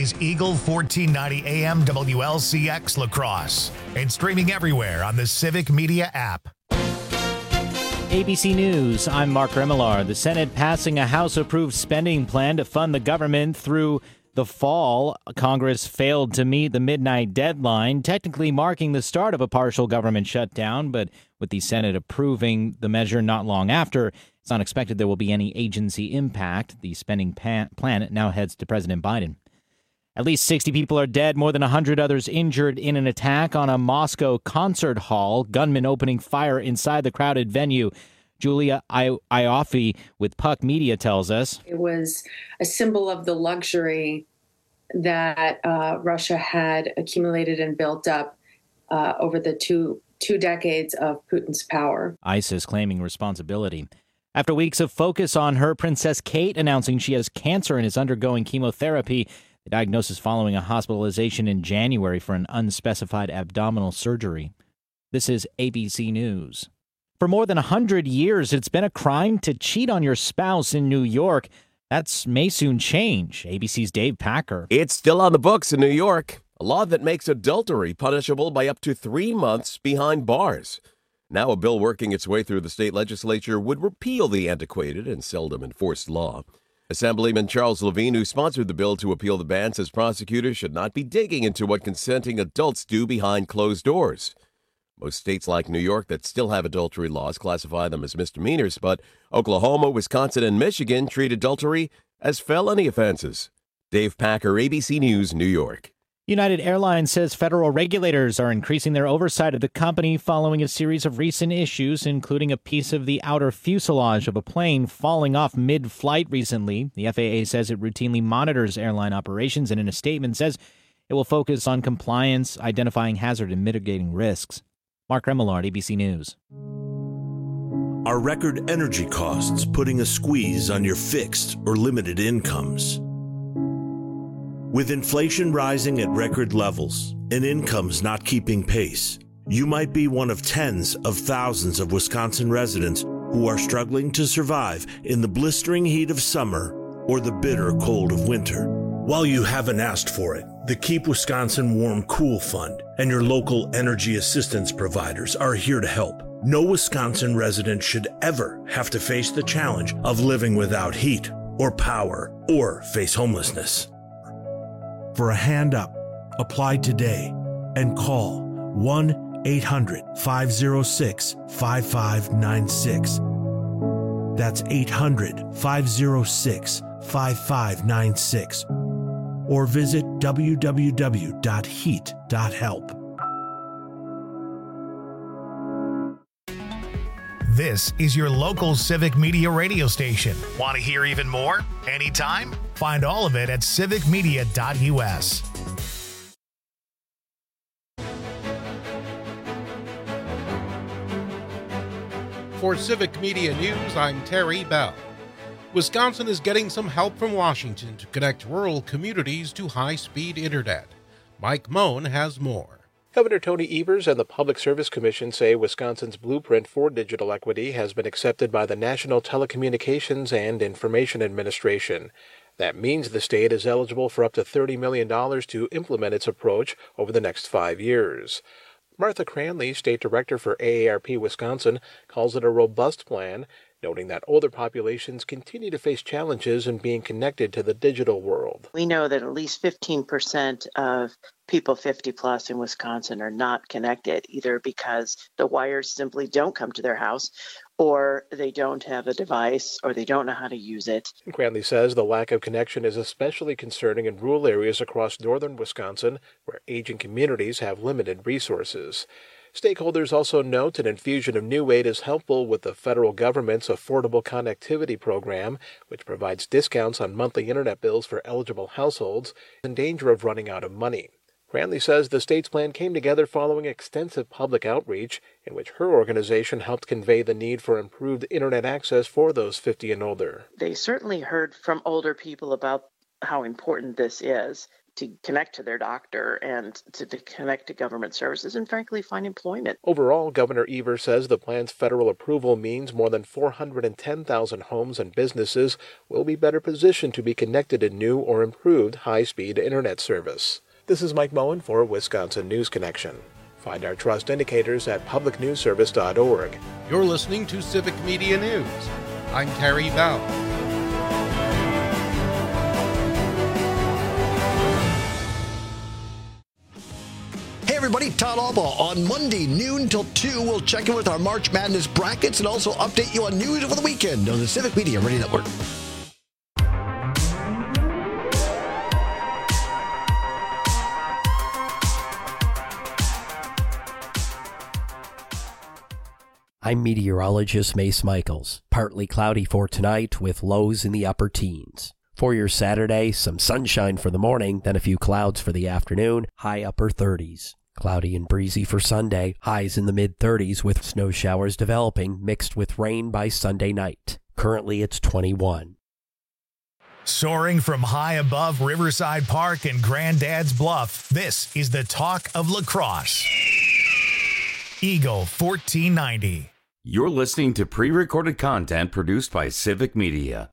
is Eagle 1490 AM WLCX La Crosse and streaming everywhere on the Civic Media app. ABC News, I'm Mark Remillard. The Senate passing a House-approved spending plan to fund the government through the fall. Congress failed to meet the midnight deadline, technically marking the start of a partial government shutdown, but with the Senate approving the measure not long after, it's not expected there will be any agency impact. The spending plan now heads to President Biden. At least 60 people are dead, more than 100 others injured in an attack on a Moscow concert hall. Gunmen opening fire inside the crowded venue. Julia Ioffe with Puck Media tells us. It was a symbol of the luxury that Russia had accumulated and built up over the two decades of Putin's power. ISIS claiming responsibility. After weeks of focus on her, Princess Kate announcing she has cancer and is undergoing chemotherapy. The diagnosis following a hospitalization in January for an unspecified abdominal surgery. This is ABC News. For more than 100 years, it's been a crime to cheat on your spouse in New York. That may soon change. ABC's Dave Packer. It's still on the books in New York, a law that makes adultery punishable by up to 3 months behind bars. Now a bill working its way through the state legislature would repeal the antiquated and seldom enforced law. Assemblyman Charles Levine, who sponsored the bill to appeal the ban, says prosecutors should not be digging into what consenting adults do behind closed doors. Most states like New York that still have adultery laws classify them as misdemeanors, but Oklahoma, Wisconsin, and Michigan treat adultery as felony offenses. Dave Packer, ABC News, New York. United Airlines says federal regulators are increasing their oversight of the company following a series of recent issues, including a piece of the outer fuselage of a plane falling off mid-flight recently. The FAA says it routinely monitors airline operations and in a statement says it will focus on compliance, identifying hazard, and mitigating risks. Mark Remillard, ABC News. Are record energy costs putting a squeeze on your fixed or limited incomes? With inflation rising at record levels and incomes not keeping pace, you might be one of tens of thousands of Wisconsin residents who are struggling to survive in the blistering heat of summer or the bitter cold of winter. While you haven't asked for it, the Keep Wisconsin Warm Cool Fund and your local energy assistance providers are here to help. No Wisconsin resident should ever have to face the challenge of living without heat or power or face homelessness. For a hand up, apply today and call 1-800-506-5596. That's 800-506-5596. Or visit www.heat.help. This is your local Civic Media radio station. Want to hear even more? Anytime? Find all of it at civicmedia.us. For Civic Media News, I'm Terry Bell. Wisconsin is getting some help from Washington to connect rural communities to high-speed internet. Mike Moen has more. Governor Tony Evers and the Public Service Commission say Wisconsin's blueprint for digital equity has been accepted by the National Telecommunications and Information Administration. That means the state is eligible for up to $30 million to implement its approach over the next 5 years. Martha Cranley, State Director for AARP Wisconsin, calls it a robust plan, noting that older populations continue to face challenges in being connected to the digital world. We know that at least 15% of people 50 plus in Wisconsin are not connected, either because the wires simply don't come to their house, or they don't have a device, or they don't know how to use it. Cranley says the lack of connection is especially concerning in rural areas across northern Wisconsin, where aging communities have limited resources. Stakeholders also note an infusion of new aid is helpful with the federal government's Affordable Connectivity Program, which provides discounts on monthly internet bills for eligible households in danger of running out of money. Cranley says the state's plan came together following extensive public outreach, in which her organization helped convey the need for improved internet access for those 50 and older. They certainly heard from older people about how important this is to connect to their doctor and to connect to government services and, frankly, find employment. Overall, Governor Evers says the plan's federal approval means more than 410,000 homes and businesses will be better positioned to be connected to new or improved high-speed internet service. This is Mike Moen for Wisconsin News Connection. Find our trust indicators at publicnewsservice.org. You're listening to Civic Media News. I'm Terry Bell. Hey everybody, Todd Alba. On Monday, noon till 2, we'll check in with our March Madness brackets and also update you on news over the weekend on the Civic Media Radio Network. I'm meteorologist Mace Michaels. Partly cloudy for tonight with lows in the upper teens. For your Saturday, some sunshine for the morning, then a few clouds for the afternoon, high upper 30s. Cloudy and breezy for Sunday, highs in the mid-30s with snow showers developing, mixed with rain by Sunday night. Currently, it's 21. Soaring from high above Riverside Park and Granddad's Bluff, this is the talk of lacrosse. Eagle 1490. You're listening to pre-recorded content produced by Civic Media.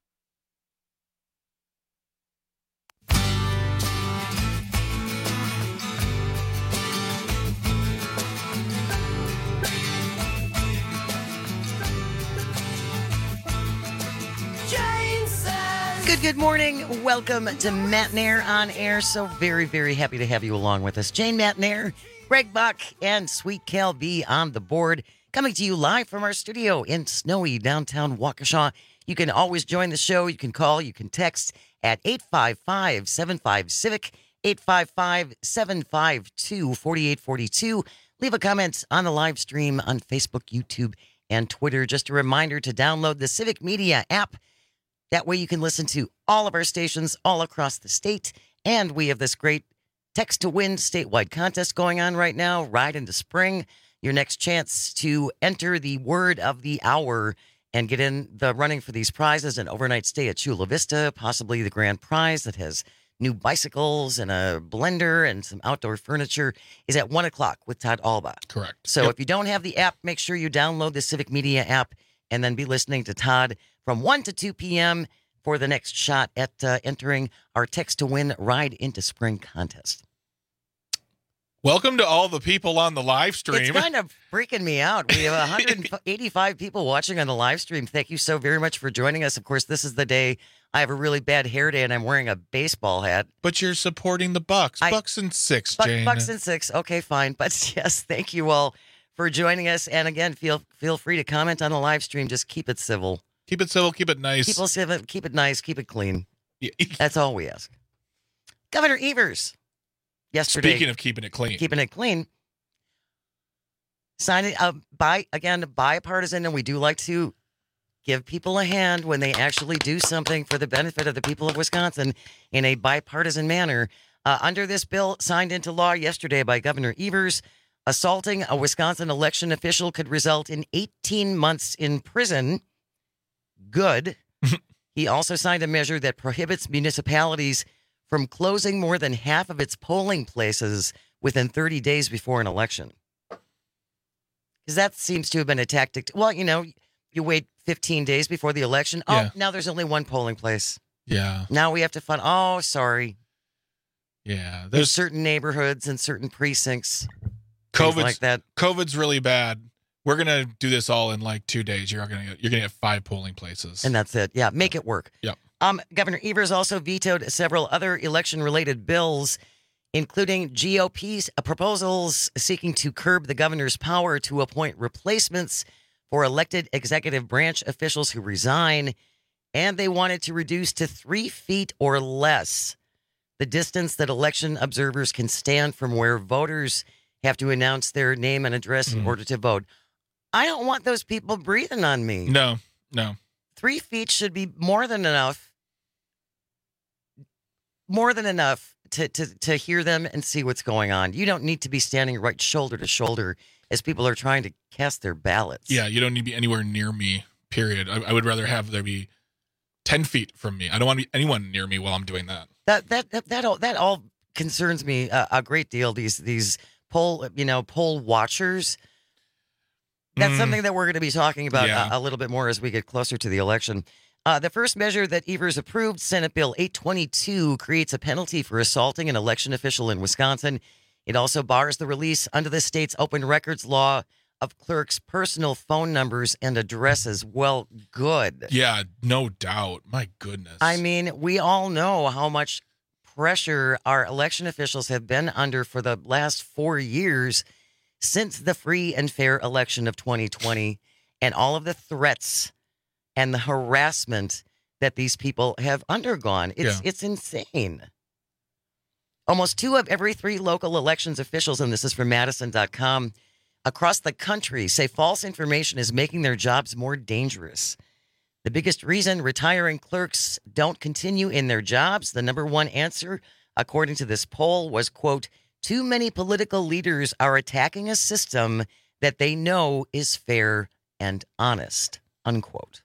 Good morning. Welcome to Matt Nair on Air. So very, very happy to have you along with us. Jane Matt Nair, Greg Buck, and Sweet Cal B on the board. Coming to you live from our studio in snowy downtown Waukesha. You can always join the show. You can call. You can text at 855-75-CIVIC, 855-752-4842. Leave a comment on the live stream on Facebook, YouTube, and Twitter. Just a reminder to download the Civic Media app. That way you can listen to all of our stations all across the state. And we have this great Text to Win statewide contest going on right now. Ride into spring. Your next chance to enter the word of the hour and get in the running for these prizes. An overnight stay at Chula Vista, possibly the grand prize that has new bicycles and a blender and some outdoor furniture, is at 1 o'clock with Todd Alba. Correct. So if you don't have the app, make sure you download the Civic Media app and then be listening to Todd from 1 to 2 p.m. for the next shot at entering our Text to Win Ride into Spring contest. Welcome to all the people on the live stream. It's kind of freaking me out. We have 185 people watching on the live stream. Thank you so very much for joining us. Of course, this is the day I have a really bad hair day and I'm wearing a baseball hat. But you're supporting the Bucks. Bucks and 6, Jane. Bucks and 6. Okay, fine. But yes, thank you all for joining us. And again, feel free to comment on the live stream. Just keep it civil. Keep it civil. Keep it nice. Keep it nice. Keep it clean. Yeah. That's all we ask. Governor Evers, yesterday. Speaking of keeping it clean. Signed it bipartisan, and we do like to give people a hand when they actually do something for the benefit of the people of Wisconsin in a bipartisan manner. Under this bill signed into law yesterday by Governor Evers, assaulting a Wisconsin election official could result in 18 months in prison. Good. He also signed a measure that prohibits municipalities from closing more than half of its polling places within 30 days before an election. Because that seems to have been a tactic. Well, you wait 15 days before the election. Yeah. Oh, now there's only one polling place. Yeah. Now we have to find. Oh, sorry. Yeah. There's certain neighborhoods and certain precincts. COVID's, like that. COVID's really bad. We're going to do this all in like 2 days. You're going to get 5 polling places. And that's it. Yeah, make it work. Yep. Governor Evers also vetoed several other election-related bills, including GOP's proposals seeking to curb the governor's power to appoint replacements for elected executive branch officials who resign, and they wanted to reduce to 3 feet or less the distance that election observers can stand from where voters have to announce their name and address in order to vote. I don't want those people breathing on me. No. 3 feet should be more than enough to hear them and see what's going on. You don't need to be standing right shoulder to shoulder as people are trying to cast their ballots. Yeah, you don't need to be anywhere near me, period. I would rather have there be 10 feet from me. I don't want anyone near me while I'm doing that. That all concerns me a great deal. These poll watchers. That's something that we're going to be talking about a little bit more as we get closer to the election. The first measure that Evers approved, Senate Bill 822, creates a penalty for assaulting an election official in Wisconsin. It also bars the release under the state's open records law of clerks' personal phone numbers and addresses. Well, good. Yeah, no doubt. My goodness. I mean, we all know how much pressure our election officials have been under for the last 4 years since the free and fair election of 2020, and all of the threats and the harassment that these people have undergone. It's insane. Almost 2 of every 3 local elections officials, and this is from Madison.com, across the country say false information is making their jobs more dangerous. The biggest reason retiring clerks don't continue in their jobs, the number one answer, according to this poll, was, quote, too many political leaders are attacking a system that they know is fair and honest, unquote.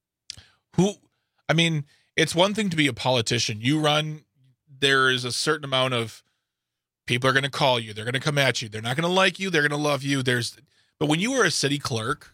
It's one thing to be a politician. You run, there is a certain amount of people are going to call you. They're going to come at you. They're not going to like you. They're going to love you. But when you are a city clerk,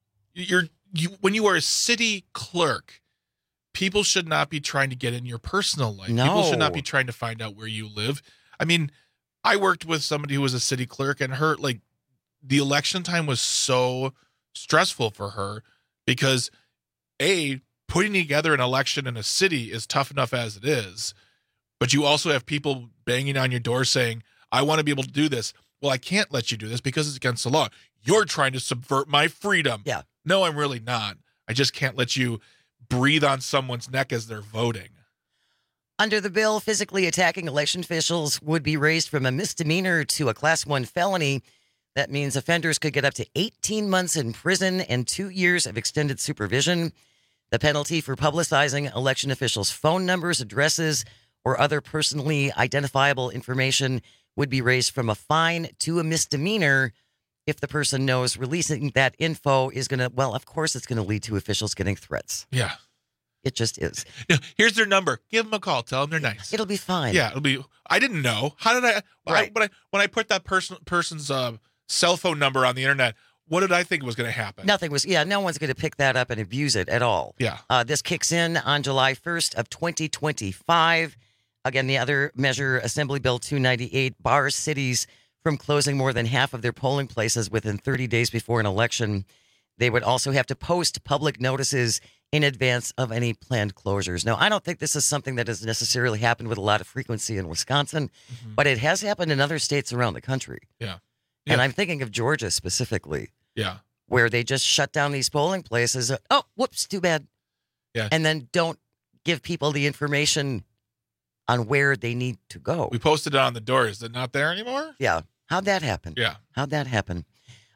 when you are a city clerk, people should not be trying to get in your personal life. No. People should not be trying to find out where you live. I mean, I worked with somebody who was a city clerk, and the election time was so stressful for her because putting together an election in a city is tough enough as it is. But you also have people banging on your door saying, I want to be able to do this. Well, I can't let you do this because it's against the law. You're trying to subvert my freedom. Yeah. No, I'm really not. I just can't let you breathe on someone's neck as they're voting. Under the bill, physically attacking election officials would be raised from a misdemeanor to a Class 1 felony. That means offenders could get up to 18 months in prison and 2 years of extended supervision. The penalty for publicizing election officials' phone numbers, addresses, or other personally identifiable information would be raised from a fine to a misdemeanor if the person knows releasing that info is going to, well, of course it's going to lead to officials getting threats. Yeah. It just is. Here's their number. Give them a call. Tell them they're nice. It'll be fine. Yeah, I didn't know. How did I? Right. When I put that person's cell phone number on the internet, what did I think was going to happen? Nothing was. Yeah, no one's going to pick that up and abuse it at all. Yeah. This kicks in on July 1st of 2025. Again, the other measure, Assembly Bill 298, bars cities from closing more than half of their polling places within 30 days before an election. They would also have to post public notices in advance of any planned closures. Now, I don't think this is something that has necessarily happened with a lot of frequency in Wisconsin, but it has happened in other states around the country. Yeah. And I'm thinking of Georgia specifically. Yeah. Where they just shut down these polling places. Oh, whoops, too bad. Yeah. And then don't give people the information on where they need to go. We posted it on the door. Is it not there anymore? Yeah. How'd that happen? Yeah. How'd that happen?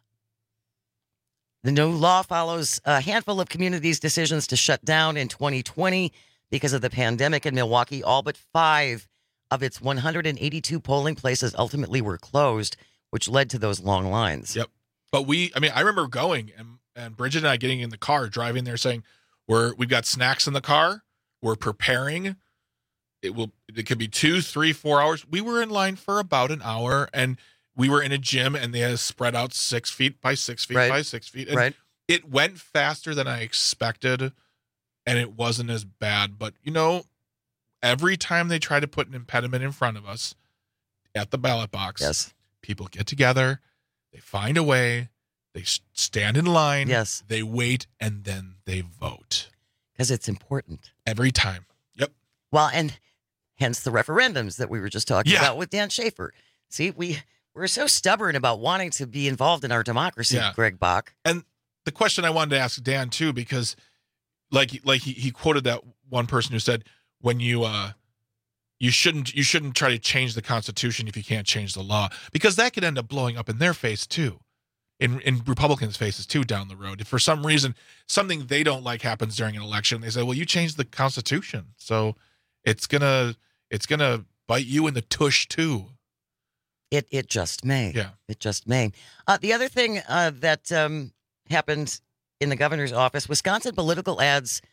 The new law follows a handful of communities' decisions to shut down in 2020 because of the pandemic in Milwaukee. All but 5 of its 182 polling places ultimately were closed, which led to those long lines. Yep. But I remember going and Bridget and I getting in the car, driving there saying, we've got snacks in the car. We're preparing. It could be 2, 3, 4 hours. We were in line for about an hour, and we were in a gym, and they had us spread out 6 feet by 6 feet by 6 feet. And it went faster than I expected, and it wasn't as bad. But, every time they try to put an impediment in front of us at the ballot box, people get together, they find a way, they stand in line, they wait, and then they vote. Because it's important. Every time. Yep. Well, and hence the referendums that we were just talking about with Dan Schaefer. See, we're so stubborn about wanting to be involved in our democracy, Greg Bach. And the question I wanted to ask Dan, too, because he quoted that one person who said, when you shouldn't try to change the Constitution if you can't change the law, because that could end up blowing up in their face, too. In Republicans' faces, too, down the road. If for some reason something they don't like happens during an election, they say, well, you changed the Constitution, so it's gonna bite you in the tush, too. It just may. Yeah. It just may. The other thing that happened in the governor's office, Wisconsin political ads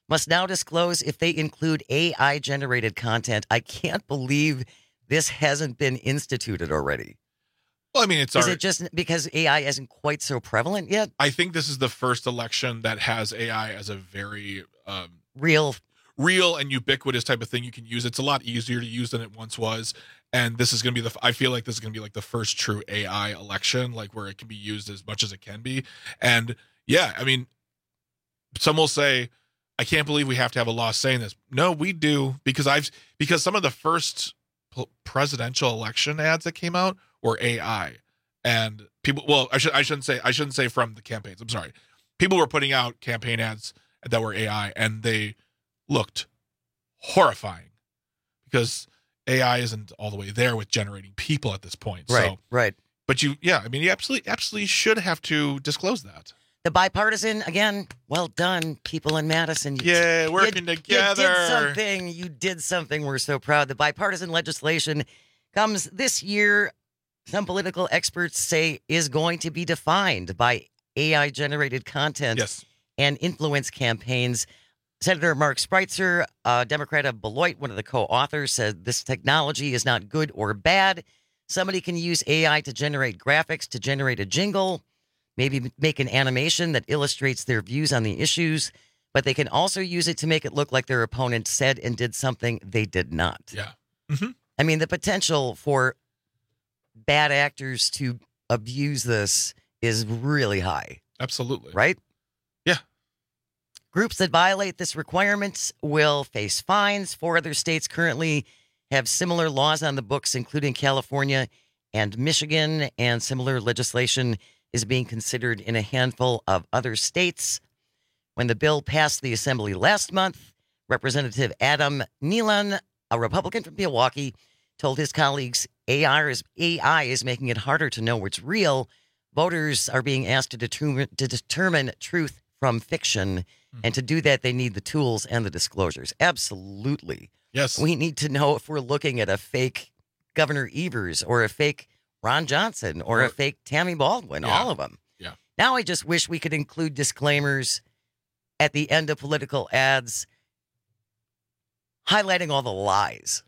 must now disclose if they include AI-generated content. I can't believe this hasn't been instituted already. Well, I mean, is it just because AI isn't quite so prevalent yet? I think this is the first election that has AI as a very real and ubiquitous type of thing you can use. It's a lot easier to use than it once was. And this is going to be I feel like this is going to be like the first true AI election, like where it can be used as much as it can be. And yeah, I mean, some will say, I can't believe we have to have a law saying this. No, we do, because some of the first presidential election ads that came out were AI, and people. Well, I shouldn't say from the campaigns. I'm sorry. People were putting out campaign ads that were AI, and they looked horrifying because AI isn't all the way there with generating people at this point. Right. Right. But you absolutely should have to disclose that. The bipartisan, again, well done, people in Madison. Working together. You did something. We're so proud. The bipartisan legislation comes this year, some political experts say, is going to be defined by AI-generated content and influence campaigns. Senator Mark Spreitzer, a Democrat of Beloit, one of the co-authors, said this technology is not good or bad. Somebody can use AI to generate graphics, to generate a jingle, maybe make an animation that illustrates their views on the issues, but they can also use it to make it look like their opponent said and did something they did not. Yeah. Mm-hmm. I mean, the potential for bad actors to abuse this is really high. Absolutely. Right? Yeah. Groups that violate this requirement will face fines. 4 other states currently have similar laws on the books, including California and Michigan, and similar legislation is being considered in a handful of other states. When the bill passed the assembly last month, Representative Adam Nealon, a Republican from Milwaukee, told his colleagues AI is making it harder to know what's real. Voters are being asked to determine truth from fiction. And to do that, they need the tools and the disclosures. Absolutely. Yes. We need to know if we're looking at a fake Governor Evers or a fake Ron Johnson or a fake Tammy Baldwin, all of them. Yeah. Now I just wish we could include disclaimers at the end of political ads highlighting all the lies.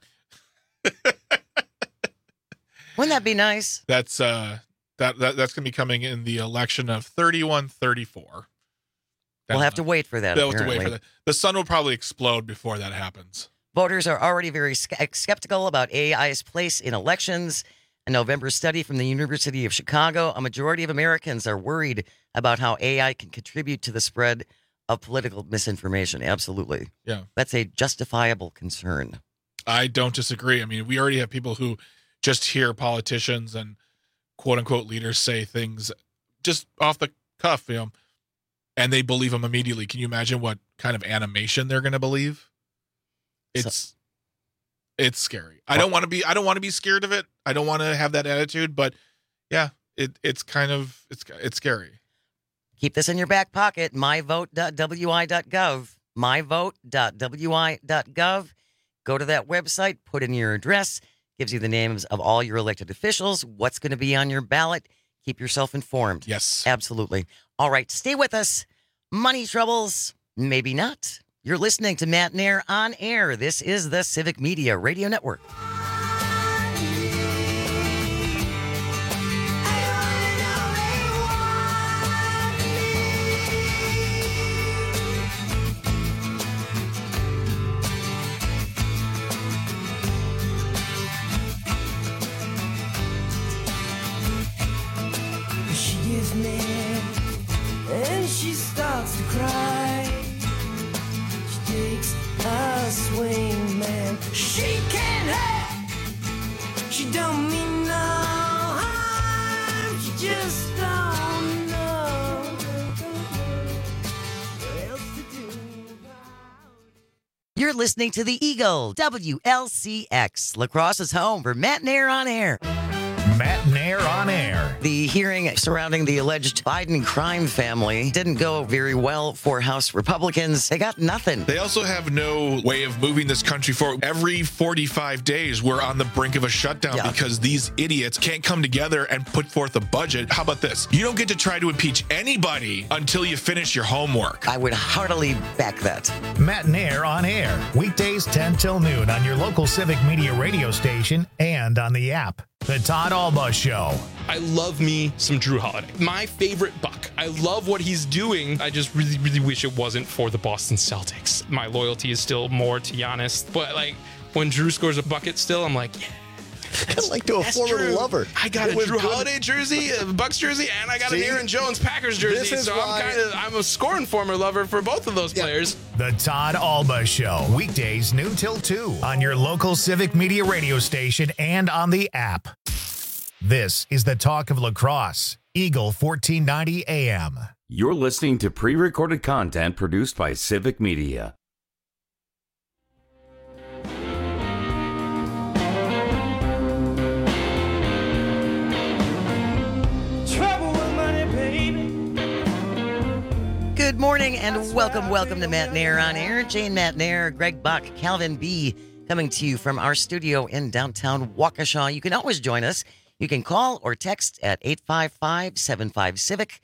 Wouldn't that be nice? That's that's going to be coming in the election of 31-34. We'll have to wait for that. We'll have to wait for that. The sun will probably explode before that happens. Voters are already very skeptical about AI's place in elections. A November study from the University of Chicago, a majority of Americans are worried about how AI can contribute to the spread of political misinformation. Absolutely. Yeah. That's a justifiable concern. I don't disagree. I mean, we already have people who just hear politicians and quote unquote leaders say things just off the cuff, and they believe them immediately. Can you imagine what kind of animation they're going to believe? It's scary. I don't want to be scared of it. I don't want to have that attitude, but yeah, it's scary. Keep this in your back pocket. myvote.wi.gov. myvote.wi.gov. Go to that website, put in your address, gives you the names of all your elected officials, what's going to be on your ballot. Keep yourself informed. Yes. Absolutely. All right, stay with us. Money troubles? Maybe not. You're listening to Matt Nair on air. This is the Civic Media Radio Network. She gets mad and she starts to cry. She takes a swing, man. She can't help. She don't mean no harm. She just don't know what else to do. You're listening to the Eagle, WLCX, La Crosse's home for Matt Nair on air. Matt Nair on air. The hearing surrounding the alleged Biden crime family didn't go very well for House Republicans. They got nothing. They also have no way of moving this country forward. Every 45 days, we're on the brink of a shutdown because these idiots can't come together and put forth a budget. How about this? You don't get to try to impeach anybody until you finish your homework. I would heartily back that. Matt Nair on air. Weekdays 10 till noon on your local Civic Media radio station and on the app. The Todd Alba Show. I love me some Drew Holiday. My favorite Buck. I love what he's doing. I just really, really wish it wasn't for the Boston Celtics. My loyalty is still more to Giannis. But like when Drew scores a bucket still, I'm like, yeah. Kind of like to a former Drew. lover. I got a Drew Holiday jersey, a Bucks jersey, and I got an Aaron Jones Packers jersey. So I'm a scoring former lover for both of those players. The Todd Alba Show. Weekdays noon till 2 on your local Civic Media radio station and on the app. This is the Talk of Lacrosse. Eagle 1490 AM. You're listening to pre-recorded content produced by Civic Media. Good morning and welcome to Matt Nair on air. Jane Matt Nair, Greg Buck, Calvin B. coming to you from our studio in downtown Waukesha. You can always join us. You can call or text at 855-75-CIVIC,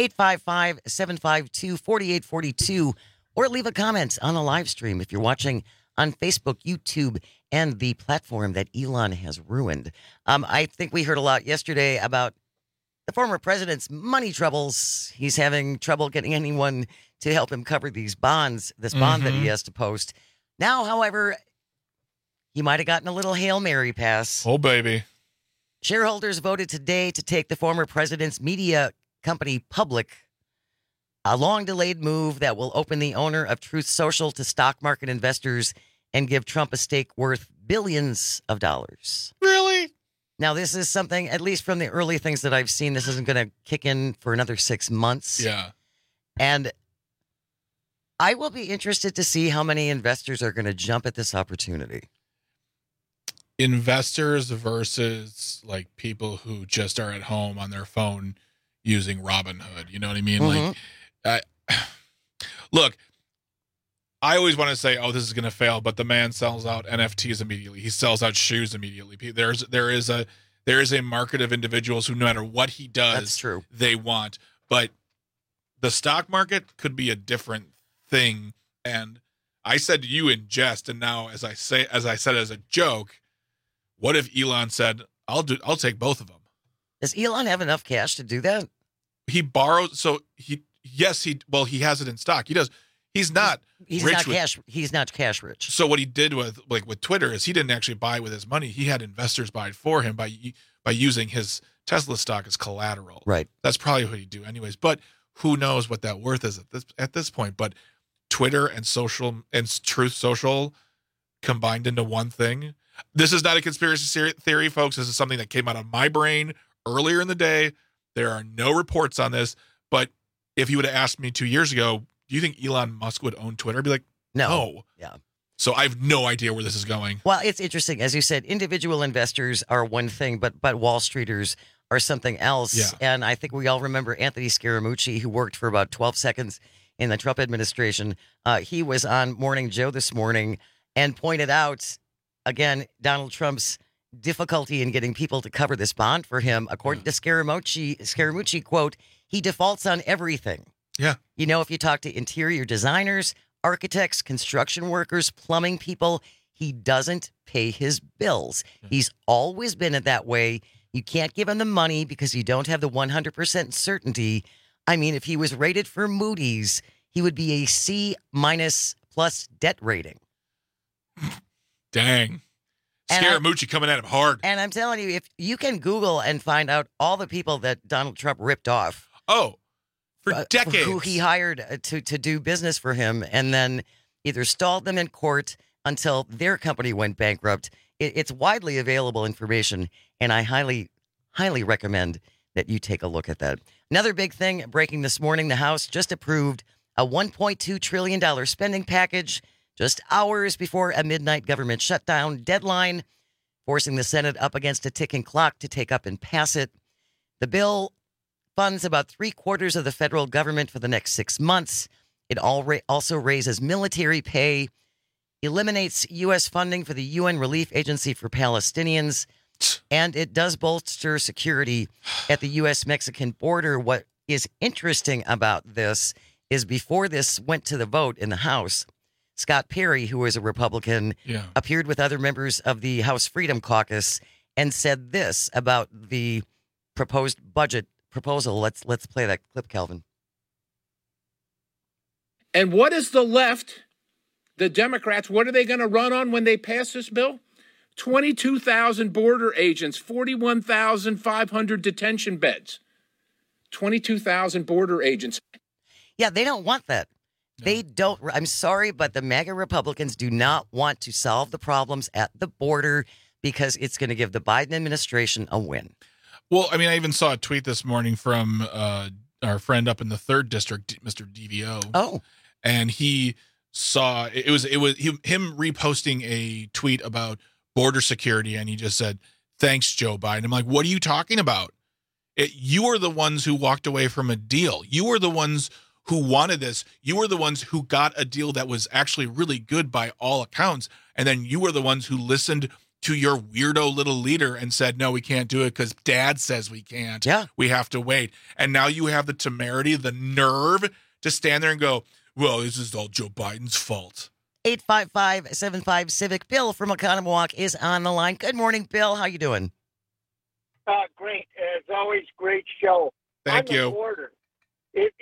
855-752-4842, or leave a comment on the live stream if you're watching on Facebook, YouTube, and the platform that Elon has ruined. I think we heard a lot yesterday about the former president's money troubles. He's having trouble getting anyone to help him cover these bonds, this bond that he has to post. Now, however, he might have gotten a little Hail Mary pass. Oh, baby. Shareholders voted today to take the former president's media company public, a long-delayed move that will open the owner of Truth Social to stock market investors and give Trump a stake worth billions of dollars. Really? Now, this is something, at least from the early things that I've seen, this isn't going to kick in for another 6 months. Yeah. And I will be interested to see how many investors are going to jump at this opportunity. Investors versus like people who just are at home on their phone using Robinhood. You know what I mean? Like, look, I always want to say, oh, this is going to fail, but the man sells out NFTs immediately. He sells out shoes immediately. There is a market of individuals who, no matter what he does, that's true, they want. But the stock market could be a different thing. And I said to you in jest, and now as I said as a joke, what if Elon said, I'll take both of them? Does Elon have enough cash to do that? He borrowed, so he has it in stock. He does. He's not rich. He's not cash rich. So what he did with Twitter is he didn't actually buy with his money. He had investors buy it for him by using his Tesla stock as collateral. Right. That's probably what he'd do anyways. But who knows what that worth is at this point? But Twitter and Truth Social combined into one thing. This is not a conspiracy theory, folks. This is something that came out of my brain earlier in the day. There are no reports on this. But if you would have asked me 2 years ago, do you think Elon Musk would own Twitter? I'd be like, no. Yeah. So I have no idea where this is going. Well, it's interesting. As you said, individual investors are one thing, but Wall Streeters are something else. Yeah. And I think we all remember Anthony Scaramucci, who worked for about 12 seconds in the Trump administration. He was on Morning Joe this morning and pointed out, again, Donald Trump's difficulty in getting people to cover this bond for him. According to Scaramucci, quote, he defaults on everything. Yeah. You know, if you talk to interior designers, architects, construction workers, plumbing people, he doesn't pay his bills. Yeah. He's always been it that way. You can't give him the money because you don't have the 100% certainty. I mean, if he was rated for Moody's, he would be a C- plus debt rating. Dang. Scaramucci coming at him hard. And I'm telling you, if you can Google and find out all the people that Donald Trump ripped off. Oh, for decades. Who he hired to do business for him and then either stalled them in court until their company went bankrupt. It's widely available information, and I highly, highly recommend that you take a look at that. Another big thing breaking this morning, the House just approved a $1.2 trillion spending package just hours before a midnight government shutdown deadline forcing the Senate up against a ticking clock to take up and pass it. The bill funds about 3/4 of the federal government for the next 6 months. It also raises military pay, eliminates U.S. funding for the UN Relief Agency for Palestinians, and it does bolster security at the U.S.-Mexican border. What is interesting about this is before this went to the vote in the House, Scott Perry, who is a Republican, appeared with other members of the House Freedom Caucus and said this about the proposed budget proposal. Let's play that clip, Calvin. And what is the left, the Democrats, what are they going to run on when they pass this bill? 22,000 border agents, 41,500 detention beds. 22,000 border agents. Yeah, they don't want that. They don't. I'm sorry, but the MAGA Republicans do not want to solve the problems at the border because it's going to give the Biden administration a win. Well, I mean, I even saw a tweet this morning from our friend up in the 3rd District, Mr. DVO. Oh. And he saw, him reposting a tweet about border security, and he just said, "Thanks, Joe Biden." I'm like, what are you talking about? You are the ones who walked away from a deal. You were the ones who wanted this. You were the ones who got a deal that was actually really good by all accounts. And then you were the ones who listened to your weirdo little leader and said, no, we can't do it because Dad says we can't. Yeah. We have to wait. And now you have the temerity, the nerve to stand there and go, well, this is all Joe Biden's fault. 855-75-CIVIC. Bill from Oconomowoc is on the line. Good morning, Bill. How you doing? Great. As always, great show. Thank you. On the border, if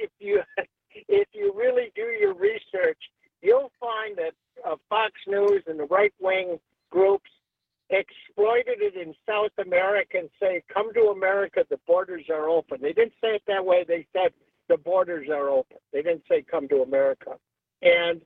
you really do your research, you'll find that Fox News and the right-wing groups exploited it in South America and say, come to America, the borders are open. They didn't say it that way. They said the borders are open. They didn't say come to America. And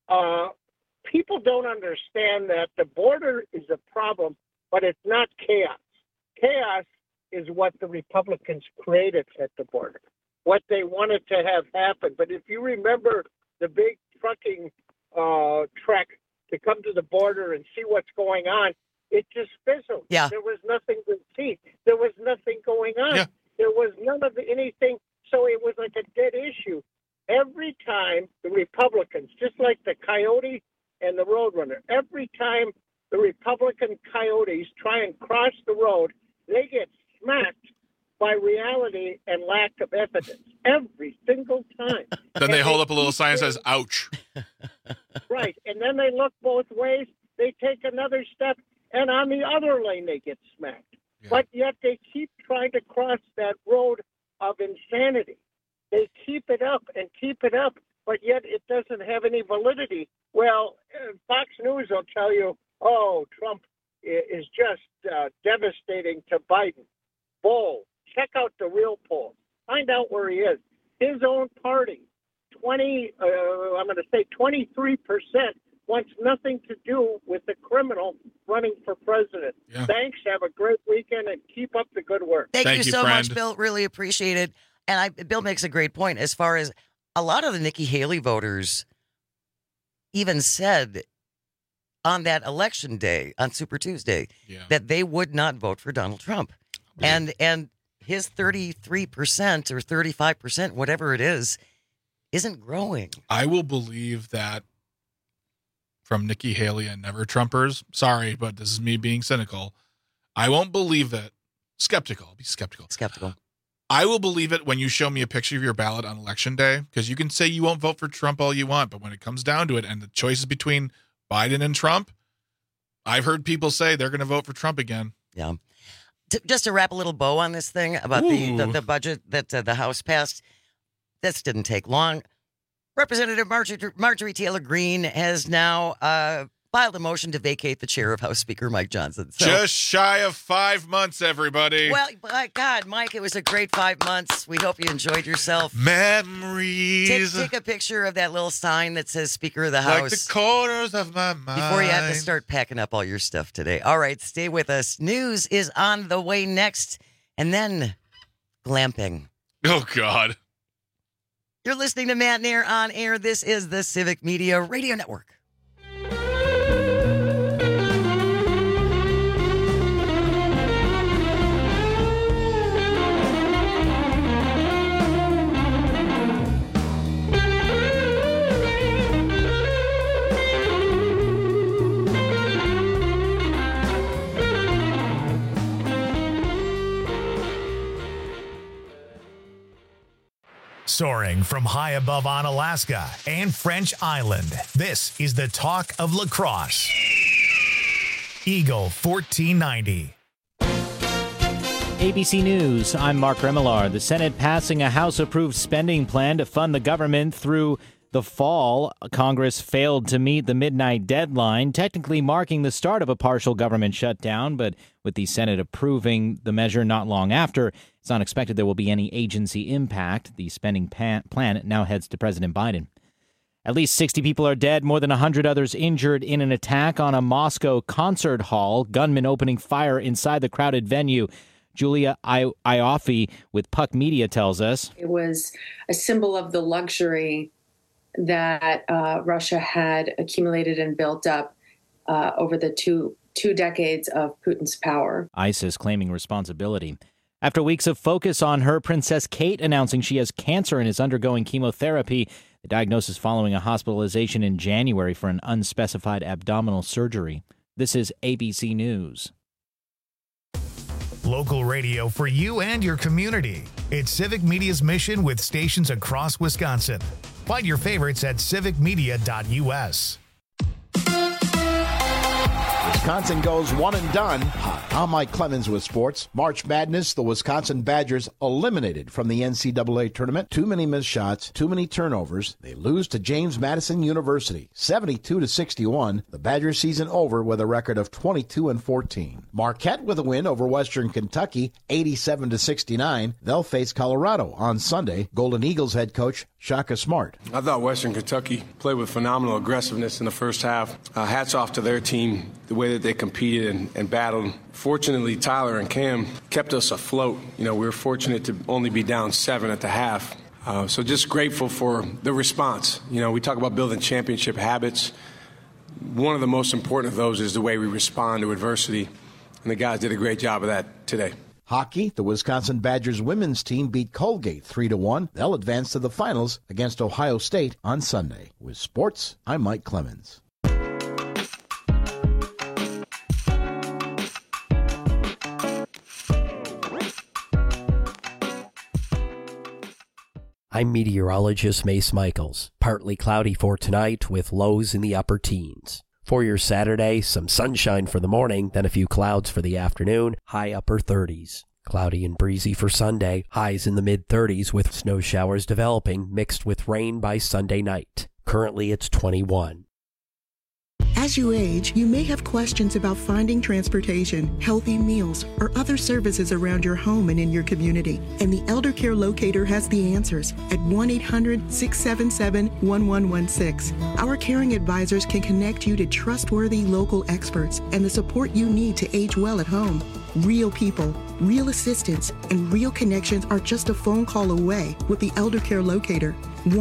people don't understand that the border is a problem, but it's not chaos. Chaos is what the Republicans created at the border, what they wanted to have happen. But if you remember the big trucking trek to come to the border and see what's going on, it just fizzled. Yeah. There was nothing to see. There was nothing going on. Yeah. There was none of anything. So it was like a dead issue. Every time the Republicans, just like the Coyote and the Roadrunner, every time the Republican coyotes try and cross the road, they get smacked by reality and lack of evidence every single time. Then they hold up a little sign that says, ouch. Right. And then they look both ways. They take another step, and on the other lane, they get smacked. Yeah. But yet they keep trying to cross that road of insanity. They keep it up and keep it up, but yet it doesn't have any validity. Well, Fox News will tell you, oh, Trump is just devastating to Biden. Bull. Check out the real polls. Find out where he is. His own party, 23% wants nothing to do with the criminal running for president. Yeah. Thanks. Have a great weekend and keep up the good work. Thank you so friend. much, Bill. Really appreciate it. And Bill makes a great point as far as a lot of the Nikki Haley voters even said on that election day, on Super Tuesday, that they would not vote for Donald Trump. Yeah. And his 33% or 35%, whatever it is, isn't growing. I will believe that from Nikki Haley and Never Trumpers. Sorry, but this is me being cynical. I won't believe it. Skeptical. I'll be skeptical. I will believe it when you show me a picture of your ballot on election day, because you can say you won't vote for Trump all you want, but when it comes down to it and the choice is between Biden and Trump, I've heard people say they're going to vote for Trump again. Yeah. Just to wrap a little bow on this thing about the budget that the House passed, this didn't take long. Representative Marjorie Taylor Greene has now filed a motion to vacate the chair of House Speaker Mike Johnson. So, just shy of 5 months, everybody. Well, my God, Mike, it was a great 5 months. We hope you enjoyed yourself. Memories. Take a picture of that little sign that says Speaker of the House. Like the corners of my mind. Before you have to start packing up all your stuff today. All right, stay with us. News is on the way next. And then glamping. Oh, God. You're listening to Matt Nair on air. This is the Civic Media Radio Network. Soaring from high above Onalaska and French Island, this is the talk of lacrosse. Eagle 1490. ABC News, I'm Mark Remillard. The Senate passing a House-approved spending plan to fund the government through the fall. Congress failed to meet the midnight deadline, technically marking the start of a partial government shutdown, but with the Senate approving the measure not long after, it's not expected there will be any agency impact. The spending plan now heads to President Biden. At least 60 people are dead, more than 100 others injured in an attack on a Moscow concert hall. Gunmen opening fire inside the crowded venue. Julia Ioffe with Puck Media tells us. It was a symbol of the luxury that Russia had accumulated and built up over the two decades of Putin's power. ISIS claiming responsibility. After weeks of focus on her, Princess Kate announcing she has cancer and is undergoing chemotherapy. The diagnosis following a hospitalization in January for an unspecified abdominal surgery. This is ABC News. Local radio for you and your community. It's Civic Media's mission with stations across Wisconsin. Find your favorites at civicmedia.us. Wisconsin goes one and done. Hi, I'm Mike Clemens with sports. March Madness, the Wisconsin Badgers eliminated from the NCAA tournament. Too many missed shots, too many turnovers. They lose to James Madison University, 72-61. The Badgers season over with a record of 22-14. Marquette with a win over Western Kentucky, 87-69. They'll face Colorado on Sunday. Golden Eagles head coach Shaka Smart. I thought Western Kentucky played with phenomenal aggressiveness in the first half. Hats off to their team, the way that they competed and battled. Fortunately, Tyler and Cam kept us afloat. We were fortunate to only be down 7 at the half. So just grateful for the response. We talk about building championship habits. One of the most important of those is the way we respond to adversity. And the guys did a great job of that today. Hockey, the Wisconsin Badgers women's team beat Colgate 3-1. They'll advance to the finals against Ohio State on Sunday. With sports, I'm Mike Clemens. I'm meteorologist Mace Michaels. Partly cloudy for tonight with lows in the upper teens. For your Saturday, some sunshine for the morning, then a few clouds for the afternoon, high upper 30s. Cloudy and breezy for Sunday, highs in the mid-30s with snow showers developing, mixed with rain by Sunday night. Currently, it's 21. As you age, you may have questions about finding transportation, healthy meals, or other services around your home and in your community. And the Elder Care Locator has the answers at 1-800-677-1116. Our caring advisors can connect you to trustworthy local experts and the support you need to age well at home. Real people, real assistance, and real connections are just a phone call away with the Elder Care Locator.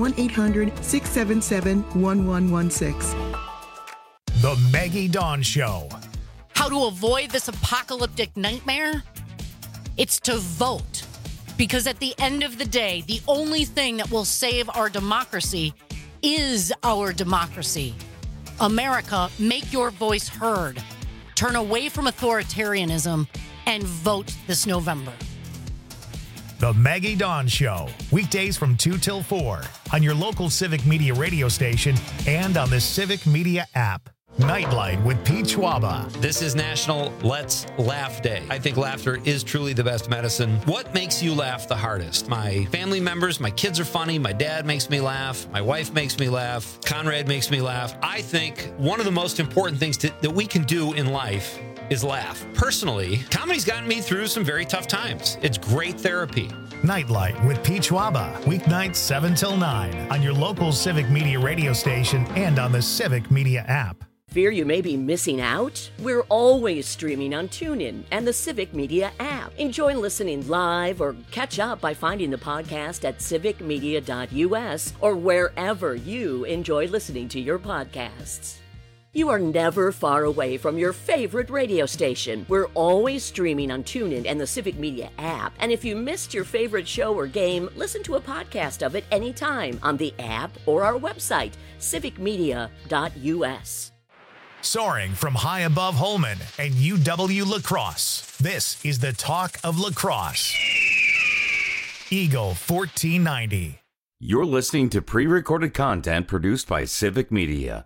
1-800-677-1116. The Maggie Dawn Show. How to avoid this apocalyptic nightmare? It's to vote. Because at the end of the day, the only thing that will save our democracy is our democracy. America, make your voice heard. Turn away from authoritarianism and vote this November. The Maggie Dawn Show. Weekdays from 2 till 4 on your local Civic Media radio station and on the Civic Media app. Nightlight with Pete Schwaba. This is National Let's Laugh Day. I think laughter is truly the best medicine. What makes you laugh the hardest? My family members, my kids are funny, my dad makes me laugh, my wife makes me laugh, Conrad makes me laugh. I think one of the most important things that we can do in life is laugh. Personally, comedy's gotten me through some very tough times. It's great therapy. Nightlight with Pete Schwaba. Weeknights 7 till 9 on your local Civic Media radio station and on the Civic Media app. Fear you may be missing out? We're always streaming on TuneIn and the Civic Media app. Enjoy listening live or catch up by finding the podcast at civicmedia.us or wherever you enjoy listening to your podcasts. You are never far away from your favorite radio station. We're always streaming on TuneIn and the Civic Media app. And if you missed your favorite show or game, listen to a podcast of it anytime on the app or our website, civicmedia.us. Soaring from high above Holmen and UW La Crosse, this is the talk of lacrosse. Eagle 1490. You're listening to pre-recorded content produced by Civic Media.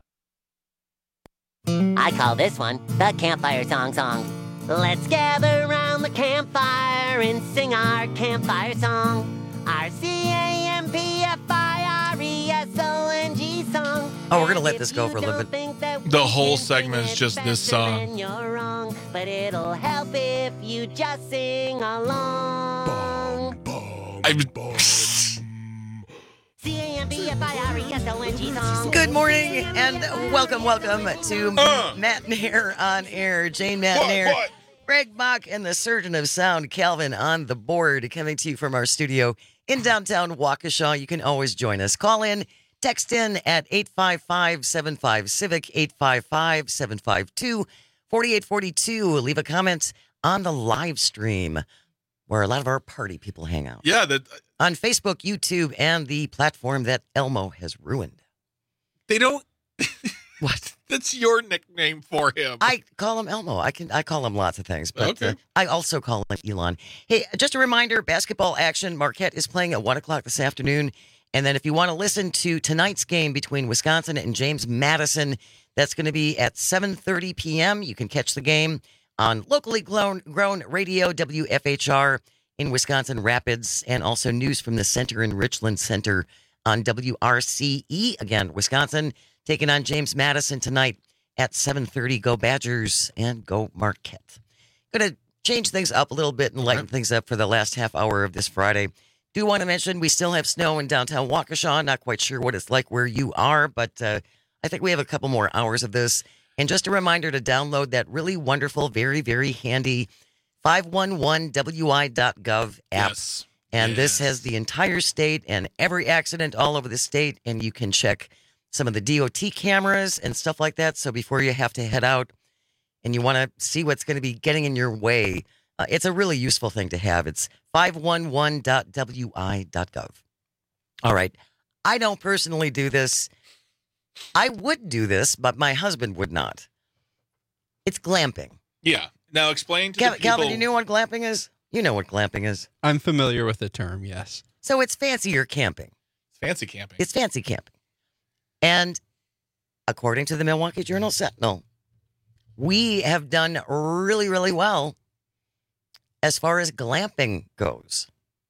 I call this one the Campfire Song. Let's gather around the campfire and sing our campfire song. Our CAMPFIRESONG song. Oh, we're going to let this go for a little bit. The whole segment is just this song. You're wrong, but it'll help if you just sing along. CAMPFIRESONG song. Good morning and welcome to Matt Nair on air. Jane Matt Nair, Greg Bach, and the surgeon of sound, Calvin, on the board, coming to you from our studio in downtown Waukesha. You can always join us. Call in, text in at 855-75-CIVIC, 855-752-4842. Leave a comment on the live stream where a lot of our party people hang out. Yeah. On Facebook, YouTube, and the platform that Elmo has ruined. They don't. What? That's your nickname for him. I call him Elmo. I call him lots of things, but okay. I also call him Elon. Hey, just a reminder, basketball action. Marquette is playing at 1 o'clock this afternoon. And then if you want to listen to tonight's game between Wisconsin and James Madison, that's going to be at 7:30 p.m. You can catch the game on locally grown radio, WFHR in Wisconsin Rapids, and also news from the center in Richland Center on WRCE. Again, Wisconsin taking on James Madison tonight at 7:30. Go Badgers and go Marquette. Going to change things up a little bit and lighten things up for the last half hour of this Friday. Do want to mention we still have snow in downtown Waukesha. Not quite sure what it's like where you are, but I think we have a couple more hours of this. And just a reminder to download that really wonderful, very, very handy 511wi.gov app. Yes. And this has the entire state and every accident all over the state, and you can check some of the DOT cameras and stuff like that. So before you have to head out and you want to see what's going to be getting in your way, it's a really useful thing to have. It's 511.wi.gov. All right. I don't personally do this. I would do this, but my husband would not. It's glamping. Yeah. Now explain to the people. Calvin, you know what glamping is? You know what glamping is. I'm familiar with the term, yes. So it's fancier camping. Fancy camping. It's fancy camping. And according to the Milwaukee Journal Sentinel, we have done really, really well as far as glamping goes.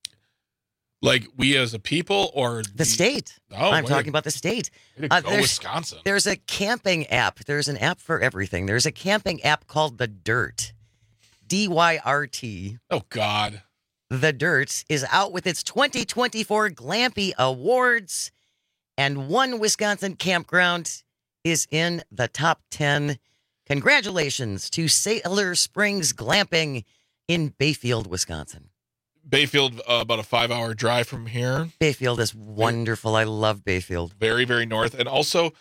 Like we as a people or the state? Oh, I'm talking about the state. Go Wisconsin. There's a camping app. There's an app for everything. There's a camping app called The Dirt. DYRT. Oh, God. The Dirt is out with its 2024 Glampy Awards, and one Wisconsin campground is in the top 10. Congratulations to Sailor Springs Glamping in Bayfield, Wisconsin. Bayfield, about a 5-hour drive from here. Bayfield is wonderful. I love Bayfield. Very, very north. And also,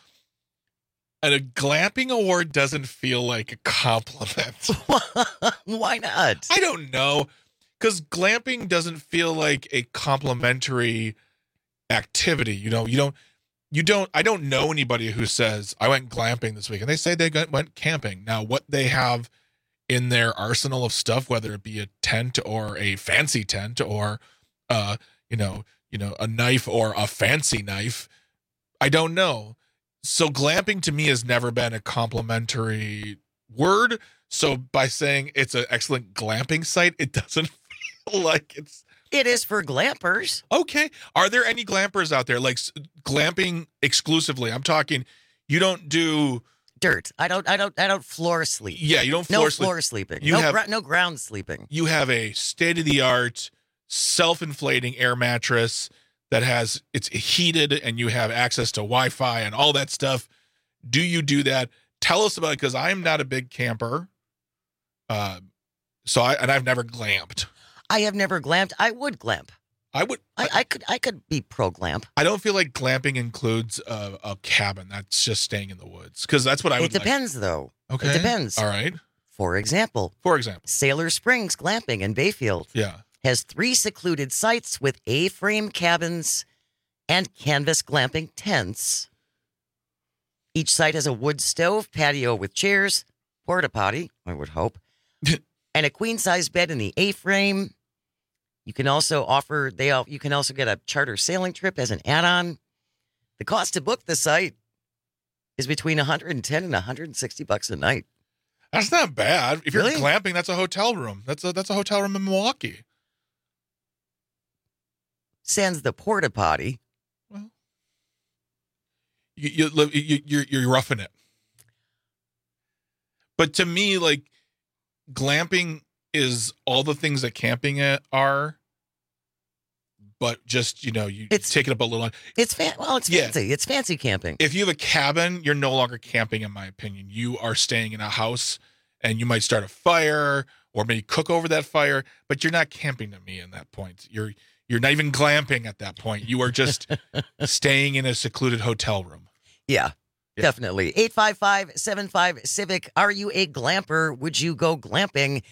a glamping award doesn't feel like a compliment. Why not? I don't know. Because glamping doesn't feel like a complimentary activity. You don't. I don't know anybody who says, I went glamping this week. And they say they went camping. Now, what they have in their arsenal of stuff, whether it be a tent or a fancy tent or, a knife or a fancy knife, I don't know. So glamping to me has never been a complimentary word. So by saying it's an excellent glamping site, it doesn't feel like it's. It is for glampers. Okay. Are there any glampers out there? Like glamping exclusively. I'm talking, you don't do dirt. I don't floor sleep. Yeah, you don't floor sleep. No floor sleeping. You have no ground sleeping. You have a state-of-the-art self-inflating air mattress that it's heated and you have access to Wi-Fi and all that stuff. Do you do that? Tell us about it, because I'm not a big camper. I've never glamped. I have never glamped. I would glamp. I would. I could be pro glamp. I don't feel like glamping includes a cabin. That's just staying in the woods, because that's what I would. It depends, though. Okay. It depends. All right. For example, Sailor Springs Glamping in Bayfield. Yeah. Has 3 secluded sites with A-frame cabins and canvas glamping tents. Each site has a wood stove, patio with chairs, porta potty, I would hope, and a queen-size bed in the A-frame. You can also you can also get a charter sailing trip as an add-on. The cost to book the site is between $110 and $160 a night. That's not bad. If you're Really? glamping, that's a hotel room. That's a hotel room in Milwaukee. Sans the porta potty. You're roughing it. But to me, like, glamping is all the things that camping are, but just, you take it up a little. It's fancy. It's fancy camping. If you have a cabin, you're no longer camping, in my opinion. You are staying in a house, and you might start a fire or maybe cook over that fire, but you're not camping to me in that point. You're not even glamping at that point. You are just staying in a secluded hotel room. Yeah. Definitely. 855-75-CIVIC. Are you a glamper? Would you go glamping?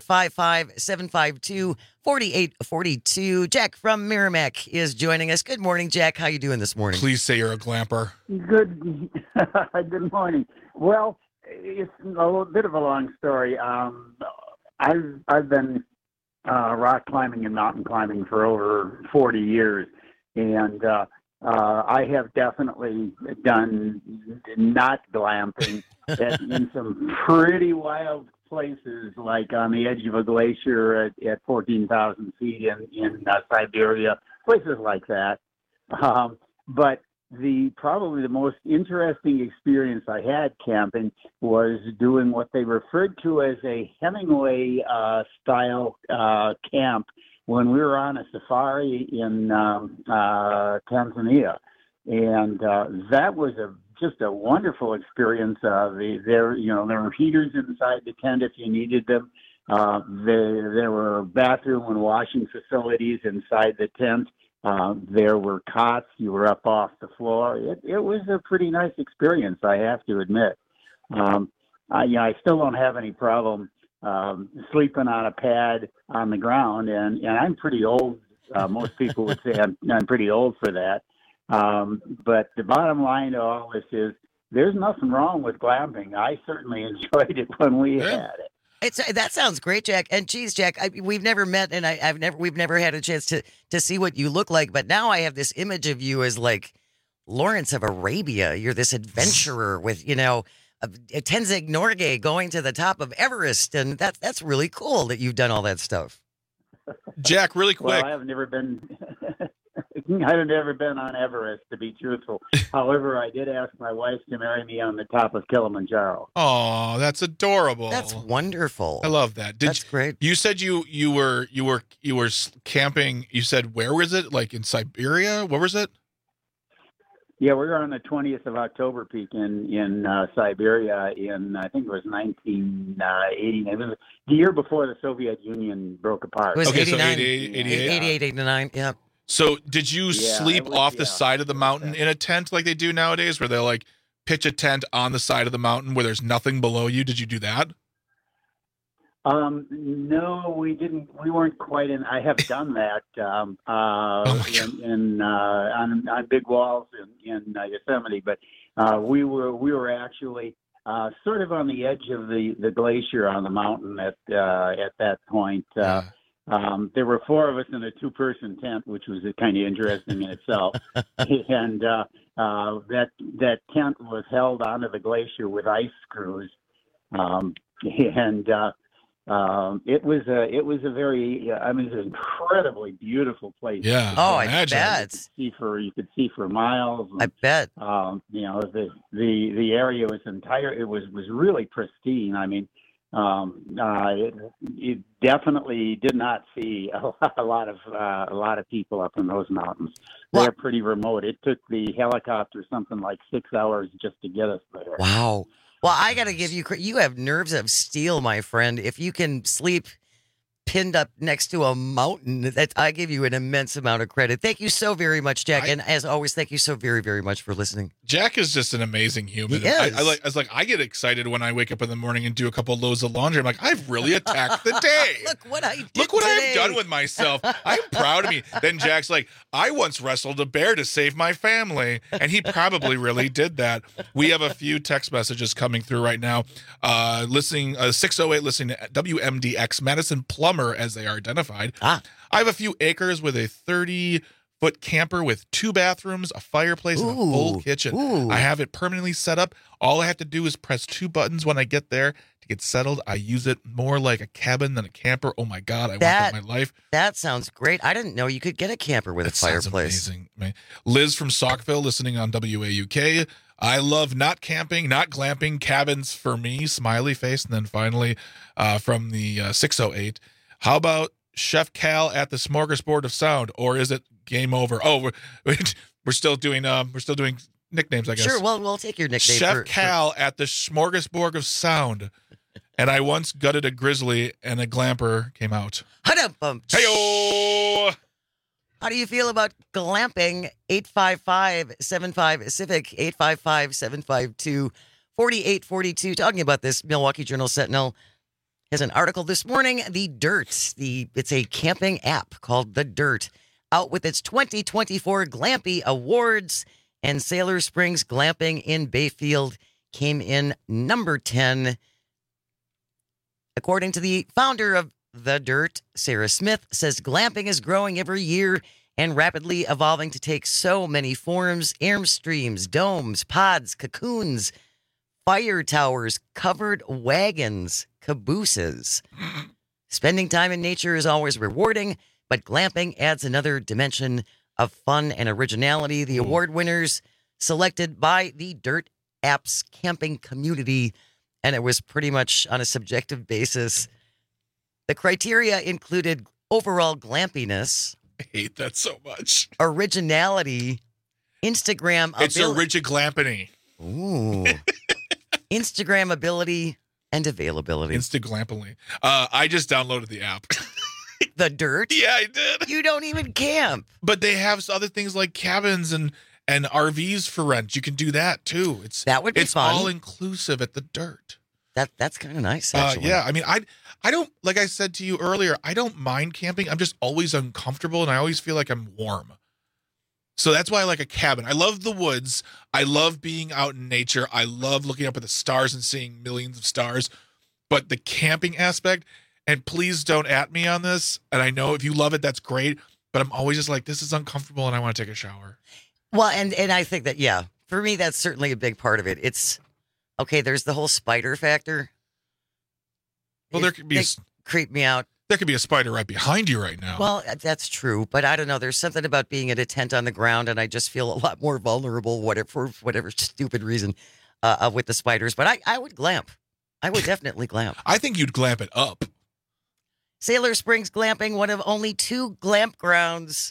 855-752-4842. Jack from Merrimack is joining us. Good morning, Jack. How you doing this morning? Please say you're a glamper. Good. Good morning. Well, it's a little bit of a long story. I've been rock climbing and mountain climbing for over 40 years, and I have definitely done not glamping in some pretty wild places, like on the edge of a glacier at 14,000 feet in Siberia, places like that. But probably the most interesting experience I had camping was doing what they referred to as a Hemingway style camp when we were on a safari in Tanzania, and that was just a wonderful experience. There were heaters inside the tent if you needed them. There were bathroom and washing facilities inside the tent. There were cots. You were up off the floor. It was a pretty nice experience, I have to admit. I still don't have any problem sleeping on a pad on the ground, and I'm pretty old. Most people would say I'm pretty old for that. But the bottom line to all this is there's nothing wrong with glamping. I certainly enjoyed it when we had it. That sounds great, Jack. And geez, Jack, we've never met, and we've never had a chance to see what you look like. But now I have this image of you as like Lawrence of Arabia. You're this adventurer with, Tenzing Norgay going to the top of Everest, and that's really cool that you've done all that stuff. Jack, really quick. Well, I've never been on Everest, to be truthful. However, I did ask my wife to marry me on the top of Kilimanjaro. Oh, that's adorable. That's wonderful. I love that. That's great. You said you were camping. You said, where was it? Like in Siberia? Where was it? Yeah, we were on the 20th of October peak in Siberia in, I think it was 1980. It was the year before the Soviet Union broke apart. It was 89. So 88, 89, yeah. So did you sleep off the side of the mountain in a tent like they do nowadays, where they'll like pitch a tent on the side of the mountain where there's nothing below you? Did you do that? No, we didn't. We weren't quite in. I have done that on big walls in Yosemite, but we were actually sort of on the edge of the glacier on the mountain at that point. There were four of us in a two-person tent, which was kind of interesting in itself. And that tent was held onto the glacier with ice screws, it was a very, it's an incredibly beautiful place. Yeah. Oh, I bet. You could see for miles. I bet. The area was really pristine. I mean, you definitely did not see a lot of people up in those mountains. They're pretty remote. It took the helicopter something like 6 hours just to get us there. Wow. Well, I got to give you have nerves of steel, my friend. If you can sleep pinned up next to a mountain, I give you an immense amount of credit. Thank you so very much, Jack. And as always, thank you so very, very much for listening. Jack is just an amazing human. He is. I get excited when I wake up in the morning and do a couple of loads of laundry. I'm like, I've really attacked the day. Look what I did Look what today. I've done with myself. I'm proud of me. Then Jack's like, I once wrestled a bear to save my family. And he probably really did that. We have a few text messages coming through right now. 608 listening to WMDX. Madison Plummer summer as they are identified. I have a few acres with a 30-foot camper with 2 bathrooms, a fireplace, and a full kitchen. I have it permanently set up. All I have to do is press 2 buttons when I get there to get settled. I use it more like a cabin than a camper. Oh my God, I want that in my life. That sounds great. I didn't know you could get a camper with a fireplace. Amazing, man. Liz from Saukville, listening on WAUK. I love not camping, not glamping, cabins for me, smiley face. And then finally from the 608, how about Chef Cal at the Smorgasbord of Sound, or is it game over? Oh, we're still doing nicknames, I guess. Sure, well, we'll take your nickname. Chef Cal at the Smorgasbord of Sound. And I once gutted a grizzly and a glamper came out. Hey-o! How do you feel about glamping? 855-75-CIVIC, 855-752-4842. Talking about this, Milwaukee Journal-Sentinel has an article this morning. The Dirt. It's a camping app called The Dirt, out with its 2024 Glampy Awards. And Sailor Springs Glamping in Bayfield came in number 10. According to the founder of The Dirt, Sarah Smith, says glamping is growing every year and rapidly evolving to take so many forms: airstreams, domes, pods, cocoons, fire towers, covered wagons, cabooses. Spending time in nature is always rewarding, but glamping adds another dimension of fun and originality. The award winners selected by the Dirt app's camping community, and it was pretty much on a subjective basis. The criteria included overall glampiness. I hate that so much. Originality, Instagram ability. It's a rigid glampany. Ooh. Instagram ability and availability. Instaglampily. I just downloaded the app. The Dirt? Yeah, I did. You don't even camp. But they have other things like cabins and RVs for rent. You can do that too. That would be fun. It's all inclusive at The Dirt. That's kind of nice, actually. Yeah, I mean, I don't, like I said to you earlier, I don't mind camping. I'm just always uncomfortable, and I always feel like I'm warm. So that's why I like a cabin. I love the woods. I love being out in nature. I love looking up at the stars and seeing millions of stars. But the camping aspect, and please don't at me on this, and I know if you love it, that's great, but I'm always just like, this is uncomfortable, and I want to take a shower. Well, and I think that, yeah, for me, that's certainly a big part of it. It's, okay, there's the whole spider factor. Well, there could be... creep me out. There could be a spider right behind you right now. Well, that's true, but I don't know. There's something about being at a tent on the ground, and I just feel a lot more vulnerable, for whatever stupid reason, with the spiders. But I would glamp. I would definitely glamp. I think you'd glamp it up. Sailor Springs Glamping, one of only 2 glamp grounds.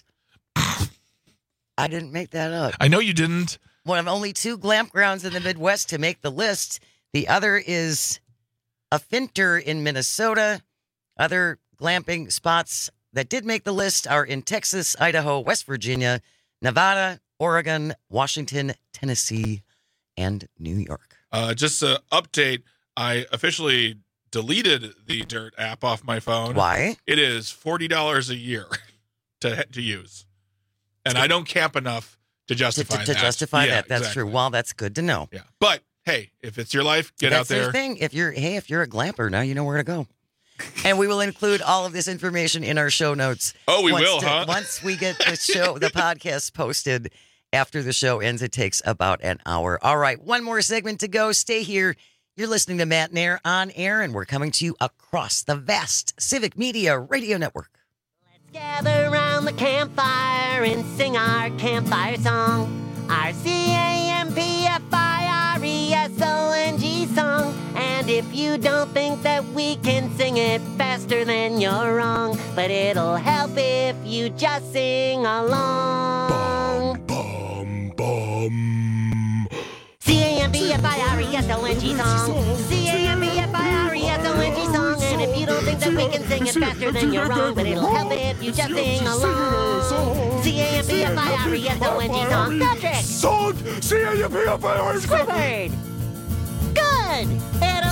I didn't make that up. I know you didn't. One of only 2 glamp grounds in the Midwest to make the list. The other is a Finter in Minnesota. Other glamping spots that did make the list are in Texas, Idaho, West Virginia, Nevada, Oregon, Washington, Tennessee, and New York. Just an update, I officially deleted the Dirt app off my phone. Why? It is $40 a year to use. And I don't camp enough to justify that. To justify that. That's exactly. true. Well, that's good to know. Yeah. But hey, if it's your life, get out there. That's the thing. If you're a glamper, now you know where to go. And we will include all of this information in our show notes. Oh, we will, huh? Once we get the podcast posted after the show ends, it takes about an hour. All right, one more segment to go. Stay here. You're listening to Matt Nair on air, and we're coming to you across the vast Civic Media Radio Network. Let's gather around the campfire and sing our campfire song. Our CAMPFIRESONG song. And if you don't think that we can sing it faster, then you're wrong. But it'll help if you just sing along. Bum, bum. CAMPFIRESONG song. CAMPFIRESONG song. And if you don't think that we can sing it faster, then you're wrong. But it'll help if you just sing along. CAMPFIRESONG song. Patrick. Son, CAMPFIRESONG. Squidward. Good. It'll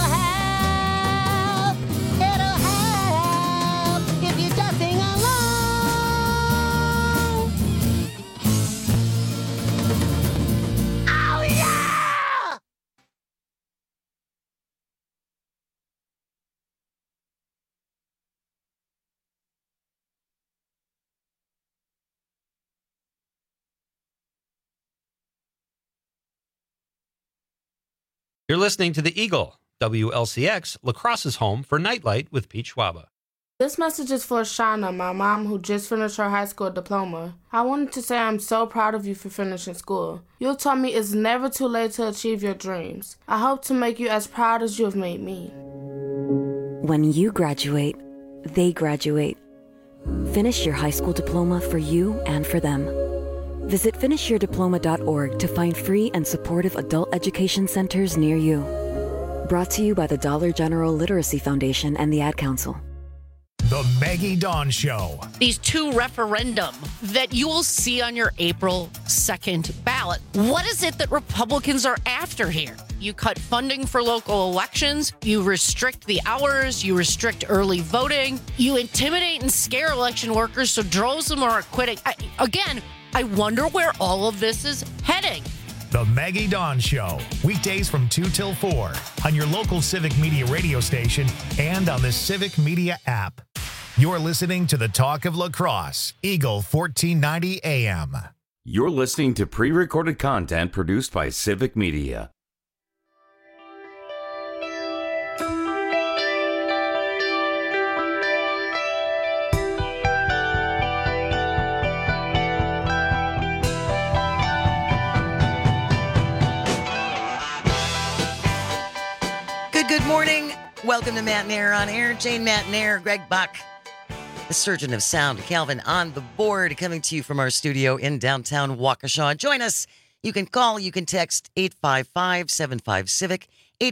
You're listening to The Eagle, WLCX, La Crosse's home for Nightlight with Pete Schwaba. This message is for Shauna, my mom, who just finished her high school diploma. I wanted to say I'm so proud of you for finishing school. You taught me it's never too late to achieve your dreams. I hope to make you as proud as you have made me. When you graduate, they graduate. Finish your high school diploma for you and for them. Visit finishyourdiploma.org to find free and supportive adult education centers near you. Brought to you by the Dollar General Literacy Foundation and the Ad Council. The Maggie Dawn Show. These two referendum that you will see on your April 2nd ballot. What is it that Republicans are after here? You cut funding for local elections. You restrict the hours. You restrict early voting. You intimidate and scare election workers so droves of them are quitting. I wonder where all of this is heading. The Maggie Dawn Show. Weekdays from 2 till 4 on your local Civic Media radio station and on the Civic Media app. You're listening to the Talk of La Crosse, Eagle 1490 AM. You're listening to pre-recorded content produced by Civic Media. Good morning. Welcome to Matt Nair on Air. Jane Matt Nair, Greg Buck, the surgeon of sound, Calvin on the board, coming to you from our studio in downtown Waukesha. Join us. You can call, you can text 855-75-CIVIC,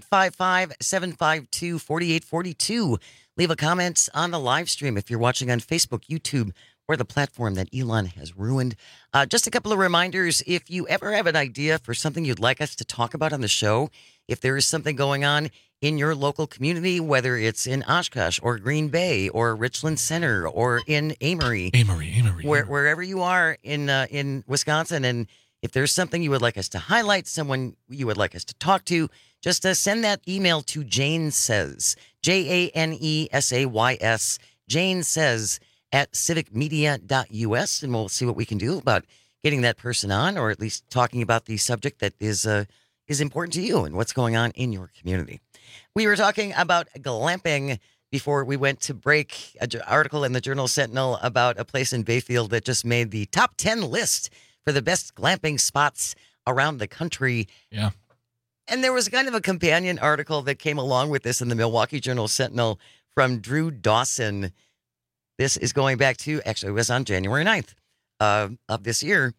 855-752-4842. Leave a comment on the live stream if you're watching on Facebook, YouTube, or the platform that Elon has ruined. Just a couple of reminders. If you ever have an idea for something you'd like us to talk about on the show, if there is something going on in your local community, whether it's in Oshkosh or Green Bay or Richland Center or in Amory, wherever you are in Wisconsin, and if there's something you would like us to highlight, someone you would like us to talk to, just send that email to Jane Says, JANESAYS, Jane Says at civicmedia.us, and we'll see what we can do about getting that person on, or at least talking about the subject that is important to you and what's going on in your community. We were talking about glamping before we went to break. An article in the Journal Sentinel about a place in Bayfield that just made the top 10 list for the best glamping spots around the country. Yeah. And there was kind of a companion article that came along with this in the Milwaukee Journal Sentinel from Drew Dawson. This is going back to, actually, it was on January 9th of this year.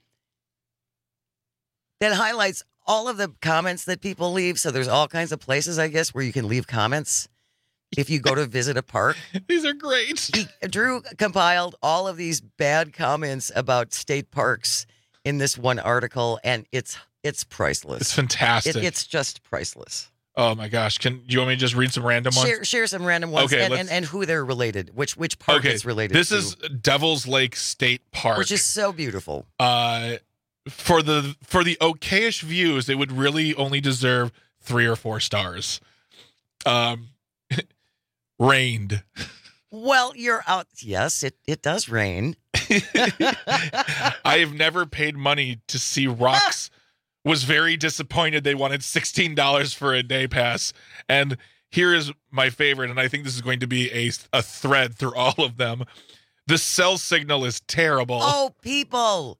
That highlights all of the comments that people leave. So there's all kinds of places, I guess, where you can leave comments if you go to visit a park. These are great. Drew compiled all of these bad comments about state parks in this one article, and it's priceless. It's fantastic. It's just priceless. Oh my gosh! Do you want me to just read some random ones? Share some random ones, okay, and who they're related, which park it's related this to. This is Devil's Lake State Park, which is so beautiful. For the okayish views, it would really only deserve 3 or 4 stars. Rained. Well, you're out. Yes, it does rain. I have never paid money to see rocks. Was very disappointed they wanted $16 for a day pass. And here is my favorite, and I think this is going to be a thread through all of them. The cell signal is terrible. Oh, people.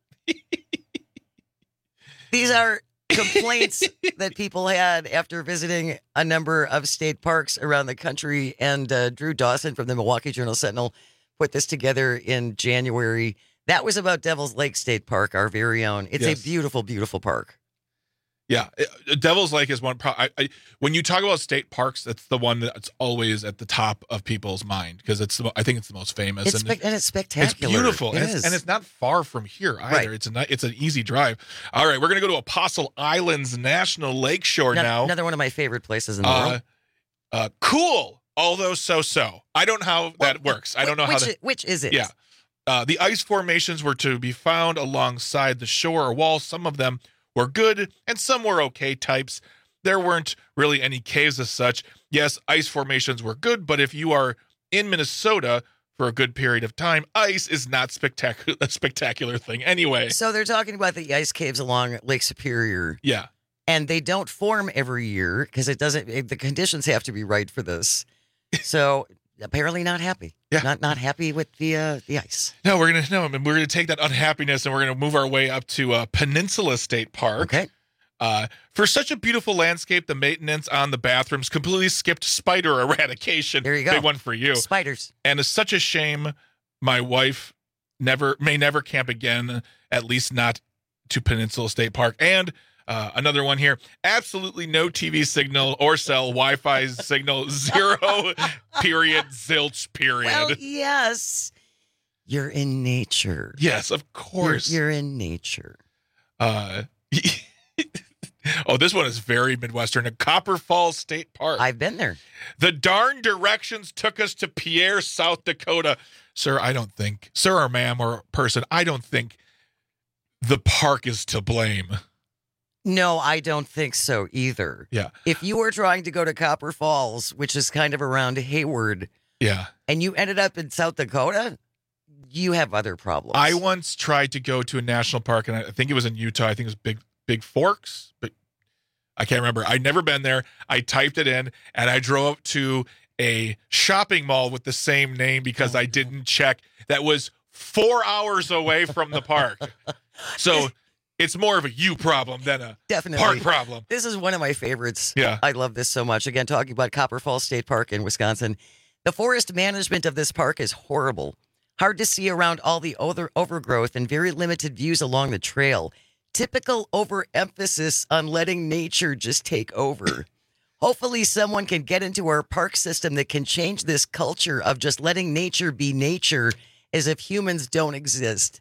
These are complaints that people had after visiting a number of state parks around the country. And Drew Dawson from the Milwaukee Journal Sentinel put this together in January. That was about Devil's Lake State Park, our very own. It's a beautiful, beautiful park. Yeah, Devil's Lake is one. When you talk about state parks, that's the one that's always at the top of people's mind because I think it's the most famous. And it's spectacular. It's beautiful, and it's not far from here either. Right. It's an easy drive. All right, we're gonna go to Apostle Islands National Lakeshore now. Another one of my favorite places in the world. Cool, although so. I don't know how that works. I don't know which is it? Yeah, the ice formations were to be found alongside the shore or wall. Some of them were good and some were okay types. There weren't really any caves as such. Yes, ice formations were good, but if you are in Minnesota for a good period of time, ice is not a spectacular thing anyway. So they're talking about the ice caves along Lake Superior. Yeah. And they don't form every year because the conditions have to be right for this. So apparently not happy. Yeah. Not happy with the ice. No, we're gonna take that unhappiness and we're gonna move our way up to Peninsula State Park. Okay. For such a beautiful landscape, the maintenance on the bathrooms completely skipped spider eradication. There you go. Big one for you. Spiders. And it's such a shame my wife may never camp again, at least not to Peninsula State Park. And another one here. Absolutely no TV signal or cell Wi-Fi signal. 0 period. Zilch period. Well, yes. You're in nature. Yes, of course. You're in nature. Oh, this one is very Midwestern. Copper Falls State Park. I've been there. The darn directions took us to Pierre, South Dakota. Sir or ma'am or person, I don't think the park is to blame. No, I don't think so either. Yeah. If you were trying to go to Copper Falls, which is kind of around Hayward, yeah, and you ended up in South Dakota, you have other problems. I once tried to go to a national park, and I think it was in Utah. I think it was Big Forks, but I can't remember. I'd never been there. I typed it in, and I drove up to a shopping mall with the same name because I didn't check. That was 4 hours away from the park. So it's more of a you problem than a park problem. This is one of my favorites. Yeah. I love this so much. Again, talking about Copper Falls State Park in Wisconsin. The forest management of this park is horrible. Hard to see around all the overgrowth and very limited views along the trail. Typical overemphasis on letting nature just take over. Hopefully someone can get into our park system that can change this culture of just letting nature be nature as if humans don't exist.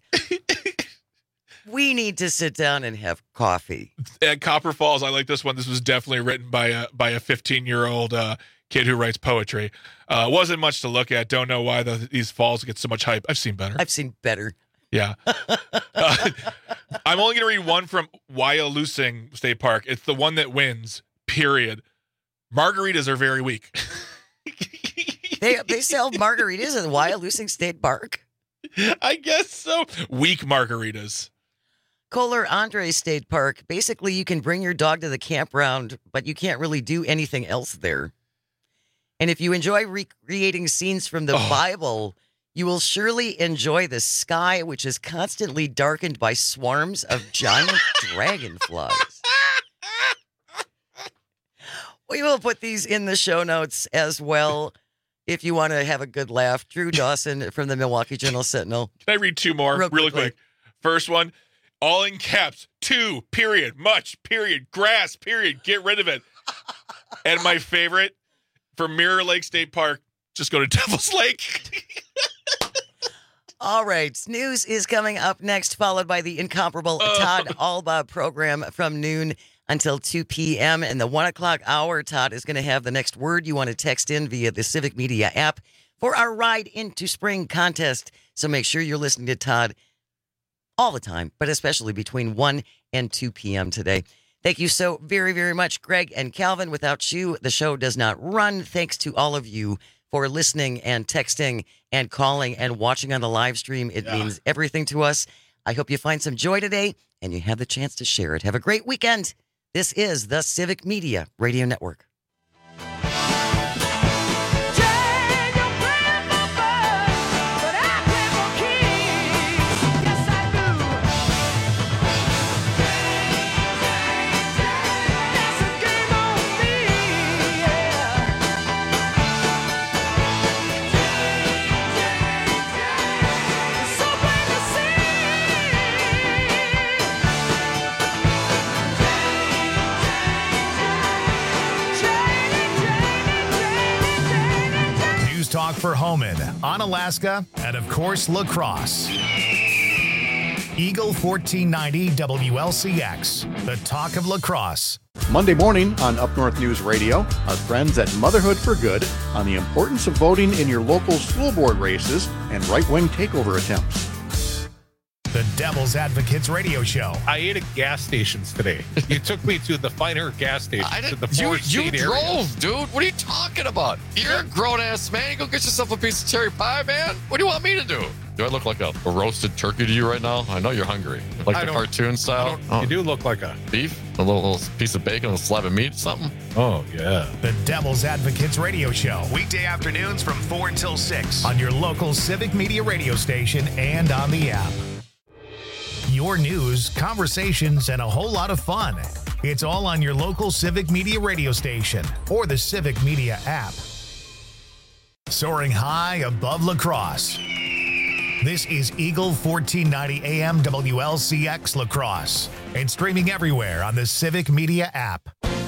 We need to sit down and have coffee. At Copper Falls, I like this one. This was definitely written by a 15-year-old kid who writes poetry. Wasn't much to look at. Don't know why these falls get so much hype. I've seen better. Yeah. I'm only going to read one from Wyalusing State Park. It's the one that wins, period. Margaritas are very weak. They sell margaritas at Wyalusing State Park? I guess so. Weak margaritas. Kohler Andre State Park. Basically, you can bring your dog to the campground, but you can't really do anything else there. And if you enjoy recreating scenes from the Bible, you will surely enjoy the sky, which is constantly darkened by swarms of giant dragonflies. We will put these in the show notes as well if you want to have a good laugh. Drew Dawson from the Milwaukee Journal Sentinel. Can I read two more really quick? First one, all in caps, 2, period, much, period, grass, period, get rid of it. And my favorite, from Mirror Lake State Park, just go to Devil's Lake. All right. News is coming up next, followed by the incomparable Todd Alba program from noon until 2 p.m. In the 1 o'clock hour, Todd is going to have the next word you want to text in via the Civic Media app for our Ride into Spring contest. So make sure you're listening to Todd all the time, but especially between 1 and 2 p.m. today. Thank you so very, very much, Greg and Calvin. Without you, the show does not run. Thanks to all of you for listening and texting and calling and watching on the live stream. It means everything to us. I hope you find some joy today and you have the chance to share it. Have a great weekend. This is the Civic Media Radio Network. Talk for Homan, on Alaska, and of course, La Crosse. Eagle 1490 WLCX, the talk of La Crosse. Monday morning on Up North News Radio, our friends at Motherhood for Good on the importance of voting in your local school board races and right-wing takeover attempts. The Devil's Advocates Radio Show. I ate at gas stations today. You took me to the finer gas stations. You drove, dude. What are you talking about? You're a grown-ass man. You go get yourself a piece of cherry pie, man. What do you want me to do? Do I look like a roasted turkey to you right now? I know you're hungry. Like the cartoon style? You do look like a beef? A little piece of bacon, a slab of meat, something? Oh, yeah. The Devil's Advocates Radio Show. Weekday afternoons from 4 until 6 on your local Civic Media radio station and on the app. Your news, conversations, and a whole lot of fun. It's all on your local Civic Media radio station or the Civic Media app. Soaring high above La Crosse. This is Eagle 1490 AM WLCX La Crosse and streaming everywhere on the Civic Media app.